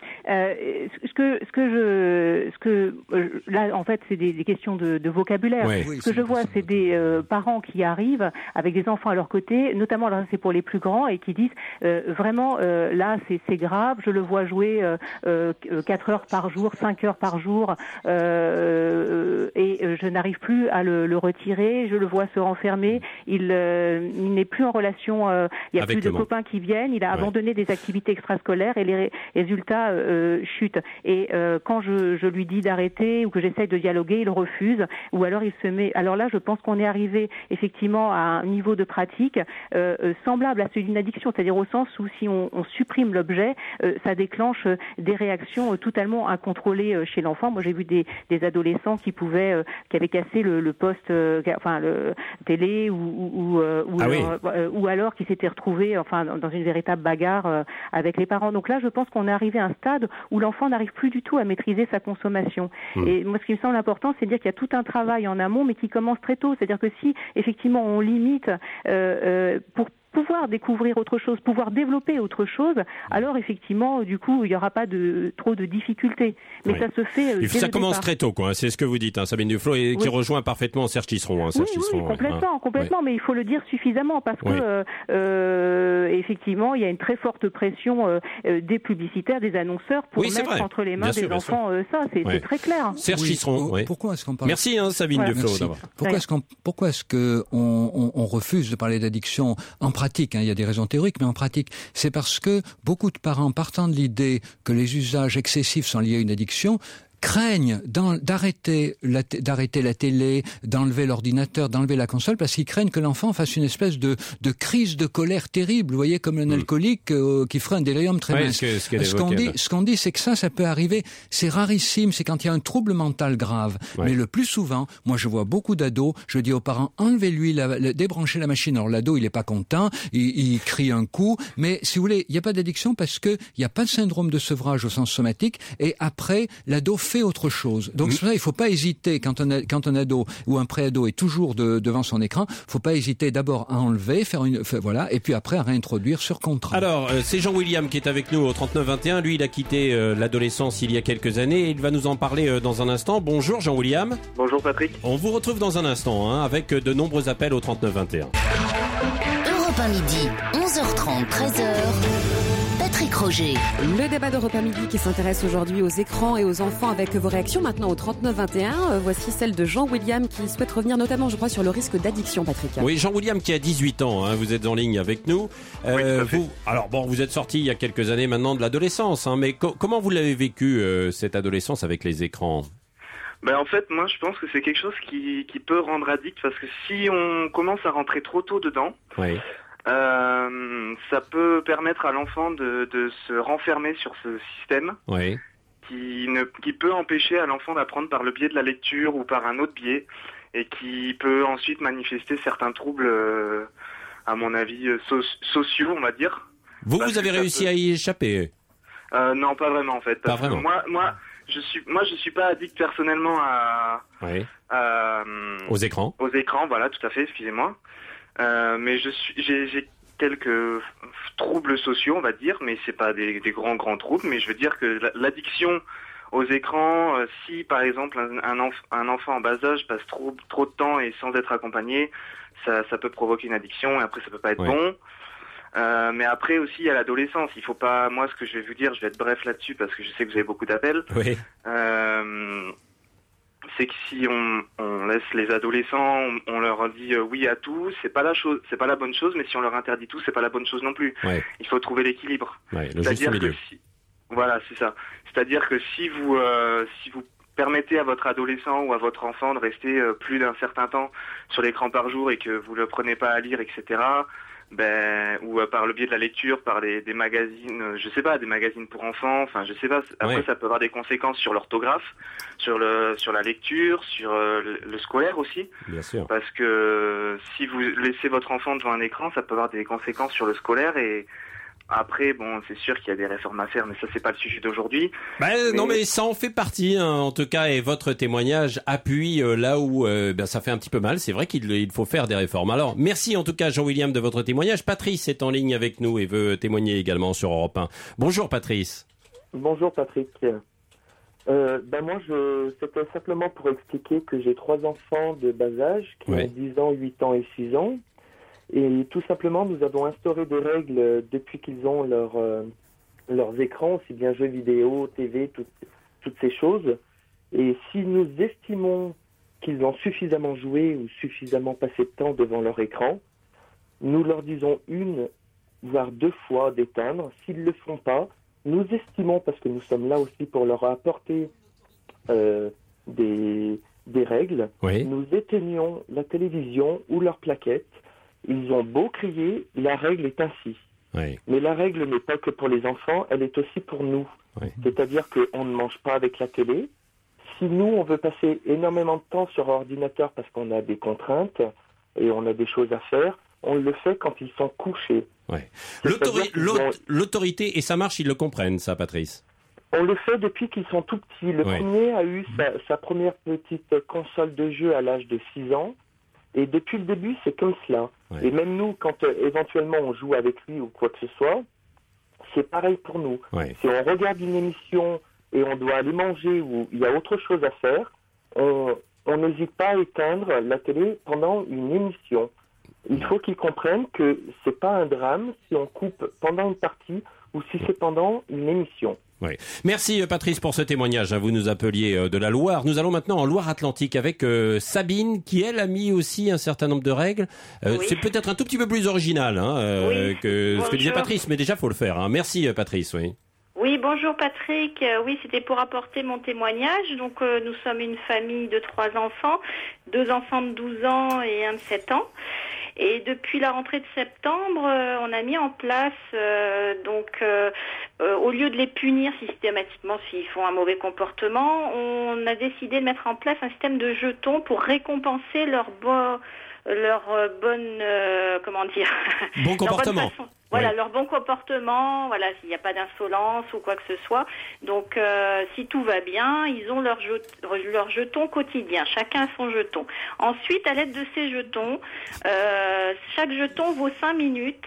Là, en fait, c'est des questions de vocabulaire. Oui, ce que je vois, c'est des parents qui arrivent avec des enfants à leur côté, notamment là, c'est pour les plus grands, et qui disent vraiment, là, c'est grave, je le vois jouer 4 heures par jour, 5 heures par jour, et je n'arrive plus à le retirer, je le vois se renfermer, il n'est plus en relation, il n'y a plus de copains qui viennent, il a abandonné des activités extrascolaires, et les résultats chute. Et quand je lui dis d'arrêter ou que j'essaye de dialoguer, il refuse, ou alors il se met... Alors là, je pense qu'on est arrivé effectivement à un niveau de pratique semblable à celui d'une addiction, c'est-à-dire au sens où si on supprime l'objet, ça déclenche des réactions totalement incontrôlées chez l'enfant. Moi, j'ai vu des adolescents qui avaient cassé le poste, le télé, ou alors qui s'étaient retrouvés dans une véritable bagarre avec les parents. Donc là, je pense qu'on est arrivé à un stade où l'enfant n'arrive plus du tout à maîtriser sa consommation. Et moi, ce qui me semble important, c'est de dire qu'il y a tout un travail en amont, mais qui commence très tôt. C'est-à-dire que si, effectivement, on limite pour pouvoir découvrir autre chose, pouvoir développer autre chose, alors effectivement, du coup, il n'y aura pas trop de difficultés. Mais ça se fait ça commence très tôt, quoi. C'est ce que vous dites, Sabine Duflo, et qui rejoint parfaitement Serge Tisseron. Oui, complètement, mais il faut le dire suffisamment, parce que effectivement, il y a une très forte pression des publicitaires, des annonceurs pour mettre entre les mains des enfants ça. C'est très clair. Serge Tisseron. Pourquoi est-ce qu'on parle... Merci, Sabine Duflo, d'abord. Pourquoi est-ce qu'on refuse de parler d'addiction en pratique, il y a des raisons théoriques, mais en pratique, c'est parce que beaucoup de parents, partant de l'idée que les usages excessifs sont liés à une addiction, craignent d'arrêter la télé, d'enlever l'ordinateur, d'enlever la console, parce qu'ils craignent que l'enfant fasse une espèce de crise de colère terrible, vous voyez, comme un alcoolique qui ferait un délirium très mince. Ce qu'on dit, c'est que ça peut arriver, c'est rarissime, c'est quand il y a un trouble mental grave. Ouais. Mais le plus souvent, moi je vois beaucoup d'ados, je dis aux parents, enlevez-lui, débranchez la machine. Alors l'ado, il est pas content, il crie un coup, mais si vous voulez, il n'y a pas d'addiction parce que il n'y a pas de syndrome de sevrage au sens somatique, et après, l'ado fait autre chose. Donc c'est pour ça, il faut pas hésiter, quand un ado ou un préado est toujours devant son écran, faut pas hésiter d'abord à enlever, voilà, et puis après à réintroduire sur contrat. Alors, c'est Jean-William qui est avec nous au 3921. Lui, il a quitté l'adolescence il y a quelques années et il va nous en parler dans un instant. Bonjour Jean-William. Bonjour Patrick. On vous retrouve dans un instant avec de nombreux appels au 3921. Europe 1 midi, 11h30, 13h. Patrick Roger. Le débat d'Europe 1 midi qui s'intéresse aujourd'hui aux écrans et aux enfants avec vos réactions maintenant au 3921. Voici celle de Jean-William qui souhaite revenir notamment, je crois, sur le risque d'addiction, Patrick. Oui, Jean-William qui a 18 ans, vous êtes en ligne avec nous. Vous êtes sorti il y a quelques années maintenant de l'adolescence, mais comment vous l'avez vécu cette adolescence avec les écrans ? En fait, moi, je pense que c'est quelque chose qui peut rendre addict parce que si on commence à rentrer trop tôt dedans, oui. Ça peut permettre à l'enfant de se renfermer sur ce système, oui. qui peut empêcher à l'enfant d'apprendre par le biais de la lecture ou par un autre biais, et qui peut ensuite manifester certains troubles, à mon avis, sociaux, on va dire. Vous avez réussi à y échapper ? Non, pas vraiment en fait. Pas vraiment. Moi, je suis pas addict personnellement aux écrans. Aux écrans, voilà, tout à fait. Excusez-moi. Mais j'ai quelques troubles sociaux, on va dire, mais c'est pas des grands troubles. Mais je veux dire que l'addiction aux écrans, si par exemple un enfant en bas âge passe trop de temps et sans être accompagné, ça peut provoquer une addiction et après ça peut pas être bon. Mais après aussi il y a l'adolescence. Il faut pas, moi ce que je vais vous dire, je vais être bref là-dessus parce que je sais que vous avez beaucoup d'appels. Oui. C'est que si on laisse les adolescents, on leur dit oui à tout, c'est pas la bonne chose, mais si on leur interdit tout, c'est pas la bonne chose non plus. Ouais. Il faut trouver l'équilibre. Ouais, le juste milieu. Voilà, c'est ça. C'est-à-dire que si vous permettez à votre adolescent ou à votre enfant de rester plus d'un certain temps sur l'écran par jour et que vous le prenez pas à lire, etc., ou par le biais de la lecture, par des magazines, je sais pas, des magazines pour enfants, enfin je sais pas. Après ça peut avoir des conséquences sur l'orthographe, sur la lecture, sur le scolaire aussi. Bien sûr. Parce que si vous laissez votre enfant devant un écran, ça peut avoir des conséquences sur le scolaire et après, c'est sûr qu'il y a des réformes à faire, mais ça, c'est pas le sujet d'aujourd'hui. Non, mais ça en fait partie, en tout cas, et votre témoignage appuie là où ça fait un petit peu mal. C'est vrai qu'il faut faire des réformes. Alors, merci en tout cas, Jean-William, de votre témoignage. Patrice est en ligne avec nous et veut témoigner également sur Europe 1. Bonjour, Patrice. Bonjour, Patrick. Moi, c'était simplement pour expliquer que j'ai 3 enfants de bas âge qui ont 10 ans, 8 ans et 6 ans. Et tout simplement, nous avons instauré des règles depuis qu'ils ont leurs écrans, aussi bien jeux vidéo, TV, toutes ces choses. Et si nous estimons qu'ils ont suffisamment joué ou suffisamment passé de temps devant leur écran, nous leur disons 1 voire 2 fois d'éteindre. S'ils ne le font pas, nous estimons, parce que nous sommes là aussi pour leur apporter des règles, nous éteignons la télévision ou leur plaquette. Ils ont beau crier, la règle est ainsi. Oui. Mais la règle n'est pas que pour les enfants, elle est aussi pour nous. Oui. C'est-à-dire qu'on ne mange pas avec la télé. Si nous, on veut passer énormément de temps sur ordinateur parce qu'on a des contraintes et on a des choses à faire, on le fait quand ils sont couchés. Ouais. L'autorité, et ça marche, ils le comprennent, ça, Patrice. On le fait depuis qu'ils sont tout petits. Le premier a eu sa première petite console de jeu à l'âge de 6 ans. Et depuis le début, c'est comme cela. Ouais. Et même nous, quand éventuellement on joue avec lui ou quoi que ce soit, c'est pareil pour nous. Ouais. Si on regarde une émission et on doit aller manger ou il y a autre chose à faire, on n'hésite pas à éteindre la télé pendant une émission. Il faut qu'ils comprennent que c'est pas un drame si on coupe pendant une partie ou si c'est pendant une émission. Oui. Merci Patrice pour ce témoignage. Vous nous appeliez de la Loire. Nous allons maintenant en Loire-Atlantique avec Sabine qui, elle, a mis aussi un certain nombre de règles. C'est peut-être un tout petit peu plus original que ce que disait Patrice, mais déjà, faut le faire. Merci Patrice. Oui. Oui, bonjour Patrick. Oui, c'était pour apporter mon témoignage. Donc, nous sommes une famille de 3 enfants, 2 enfants de 12 ans et un de 7 ans. Et depuis la rentrée de septembre, on a mis en place, au lieu de les punir systématiquement s'ils font un mauvais comportement, on a décidé de mettre en place un système de jetons pour récompenser leur bon comportement. Voilà, leur bon comportement, voilà, s'il n'y a pas d'insolence ou quoi que ce soit. Donc, si tout va bien, ils ont leur jeton quotidien. Chacun a son jeton. Ensuite, à l'aide de ces jetons, chaque jeton vaut 5 minutes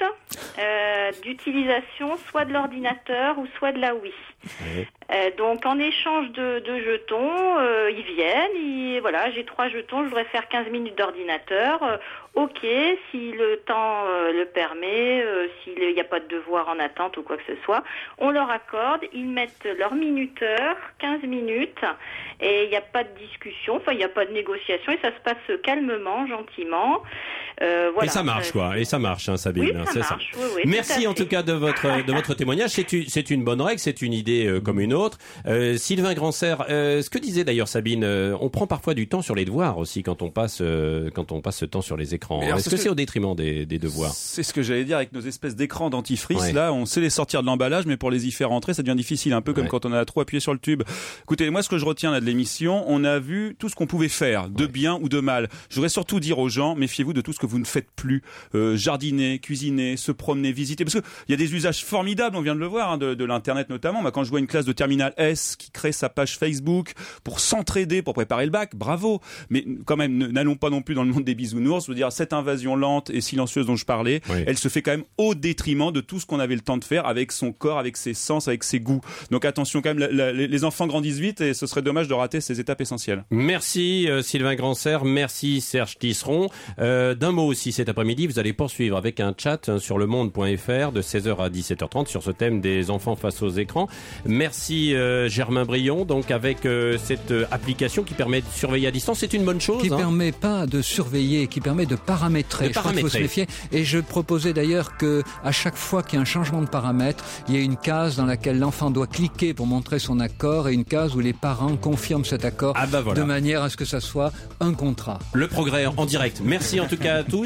d'utilisation, soit de l'ordinateur ou soit de la Wii. Oui. Donc, en échange de jetons, ils viennent, voilà, j'ai 3 jetons, je voudrais faire 15 minutes d'ordinateur. Ok, si le temps le permet, s'il n'y a pas de devoir en attente ou quoi que ce soit, on leur accorde, ils mettent leur minuteur, 15 minutes, et il n'y a pas de discussion, il n'y a pas de négociation, et ça se passe calmement, gentiment. Voilà. Et ça marche, quoi. Et ça marche, hein, Sabine. Oui, ça marche. Oui, merci en tout cas de votre témoignage. C'est une bonne règle, c'est une idée comme une autre. Sylvain Grandserre, ce que disait d'ailleurs Sabine, on prend parfois du temps sur les devoirs aussi quand on passe ce temps sur les écrans. Est-ce que c'est au détriment des devoirs? C'est ce que j'allais dire avec nos espèces d'écrans dentifrice. Là, on sait les sortir de l'emballage, mais pour les y faire rentrer, ça devient difficile, un peu comme quand on a trop appuyé sur le tube. Écoutez, moi, ce que je retiens là de l'émission, on a vu tout ce qu'on pouvait faire, de bien ou de mal. Je voudrais surtout dire aux gens, méfiez-vous de tout ce que vous ne faites plus. Jardiner, cuisiner, se promener, visiter. Parce que il y a des usages formidables, on vient de le voir, hein, de l'internet notamment. Moi, quand je vois une classe de terminale S qui crée sa page Facebook pour s'entraider, pour préparer le bac, bravo. Mais quand même, n'allons pas non plus dans le monde des bisounours. Je veux dire, cette invasion lente et silencieuse dont je parlais, elle se fait quand même au détriment de tout ce qu'on avait le temps de faire avec son corps, avec ses sens, avec ses goûts. Donc attention quand même, les enfants grandissent vite et ce serait dommage de rater ces étapes essentielles. Merci Sylvain Grandserre, merci Serge Tisseron. D'un mot aussi cet après-midi, vous allez poursuivre avec un chat sur lemonde.fr de 16h à 17h30 sur ce thème des enfants face aux écrans. Merci Germain Brion, donc avec cette application qui permet de surveiller à distance, c'est une bonne chose. Qui permet pas de surveiller, qui permet de paramétrer. Je crois qu'il faut se méfier. Et je proposais d'ailleurs que à chaque fois qu'il y a un changement de paramètre, il y a une case dans laquelle l'enfant doit cliquer pour montrer son accord et une case où les parents confirment cet accord de manière à ce que ça soit un contrat. Le progrès en direct. Merci en tout cas à tous.